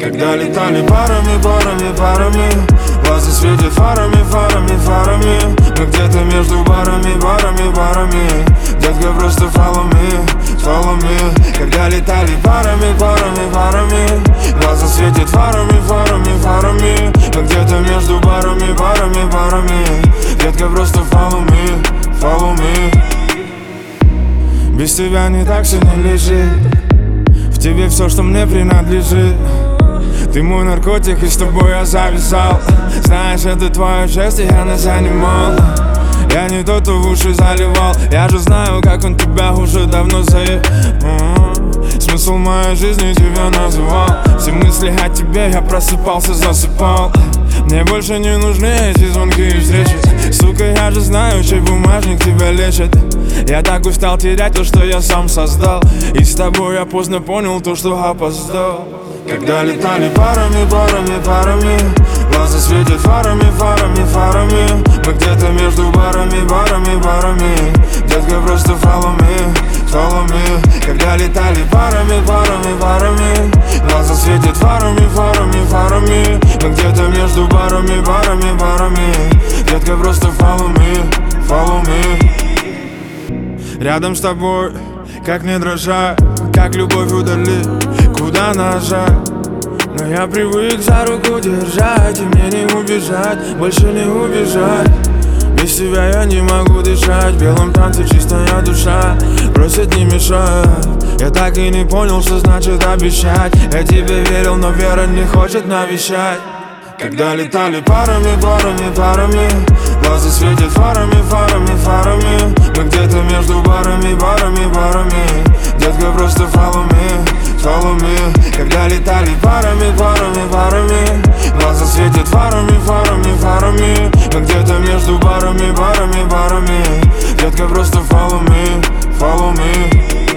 Когда летали парами, парами, парами, глаза светят фарами, фарами, фарами. Мы где-то между барами, барами, барами. Детка, просто follow me, follow me. Когда летали парами, парами, парами, глаза светят фарами, фарами, фарами. Мы где-то между барами, барами, барами. Детка, просто follow me, follow me. Без тебя не так все не лежит, в тебе все, что мне принадлежит. Ты мой наркотик, и с тобой я завязал. Знаешь, это твое счастье, я не занимал. Я не тот, кто в уши заливал. Я же знаю, как он тебя уже давно Смысл моей жизни тебя называл. Все мысли о тебе, я просыпался, засыпал. Мне больше не нужны эти звонки и встречи. Сука, я же знаю, чей бумажник тебя лечит. Я так устал терять то, что я сам создал. И с тобой я поздно понял то, что опоздал. Когда летали парами, парами, парами, глаза светят фарами, фарами, фарами. Мы где-то между барами, барами, барами. Детка, просто follow me, follow me. Когда летали парами, парами, парами, глаза светят фарами, фарами, фарами. Мы где-то между барами, барами, барами. Детка, просто follow me, follow me. Рядом с тобой, как не дрожать, как любовь удали, куда нажать. Но я привык за руку держать, и мне не убежать, больше не убежать. Без тебя я не могу дышать, в белом танце чистая душа просит не мешать. Я так и не понял, что значит обещать. Я тебе верил, но вера не хочет навещать. Когда летали парами, парами, парами, глаза светят фарами, фарами, фарами. Мы где-то между барами, барами, барами. Детка, просто follow me, follow me. Когда летали парами, парами, парами, глаза светят фарами, фарами, фарами. Мы где-то между барами, барами, барами. Детка, просто follow me, follow me.